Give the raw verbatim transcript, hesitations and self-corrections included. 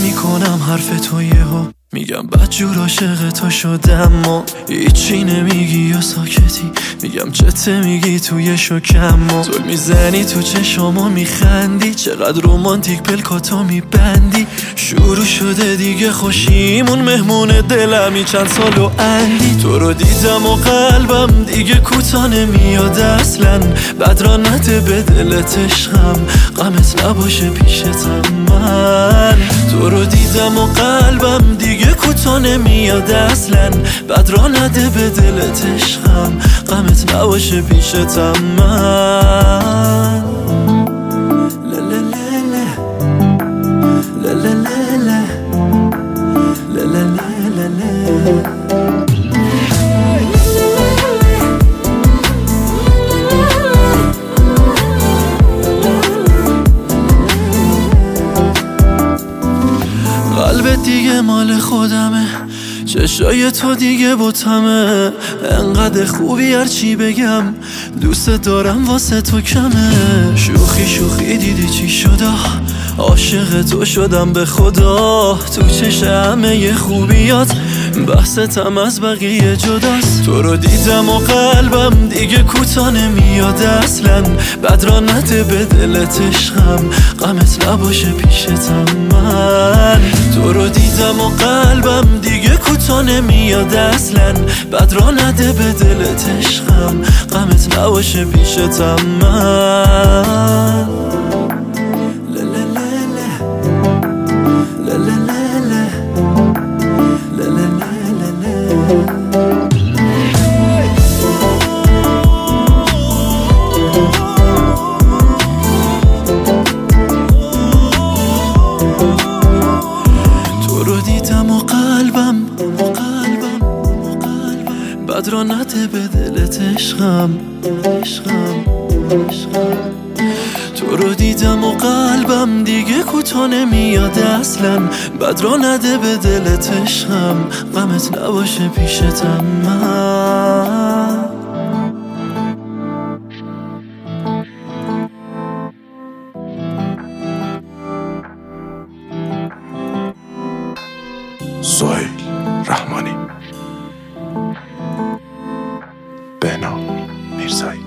میکنم حرف تو یهو میگم بدجور عاشق تو شدم و هیچی نمیگی یا ساکتی میگم چته میگی توی شکم و زل میزنی تو چشامو میخندی چقدر رومانتیک پلکاتو میبندی شروع شده دیگه خوشیمون مهمون دلمی چند سال و اندی تو رو دیدم و قلبم دیگه کوتا نمیاد اصلا بد را نده به دلت عشقم غمت نباشه پیشتم من تو رو دیدم و قلبم دیگه کوتا نمیاد اصلا بد را نده به دلت عشقم غمت نباشه پیشتم من لا لا لا لا لا لا لا لا لا لا قلبت دیگه مال خودمه چشای تو دیگه بوتمه انقدر خوبی هرچی بگم دوست دارم واسه تو کمه شوخی شوخی دیدی چی شده عاشق تو شدم به خدا تو چش همه خوبیات بحثتم از بقیه جداست تو رو دیدم و قلبم دیگه کوتا نمیاد اصلا بد را نده به دلت عشقم غمت نباشه پیشتم من تو رو دیدم و قلبم دیگه کوتا نمیاد اصلا بد را نده به دلت عشقم غمت نباشه پیشتم من تو رو دیدم و قلبم بد را نده به دلت عشقم تو رو دیدم و قلبم دیگه کوتا نمیاد اصلا بد را نده به دلت عشقم غمت نباشه پیشتم من سهیل رحمانی بهنام میرزایی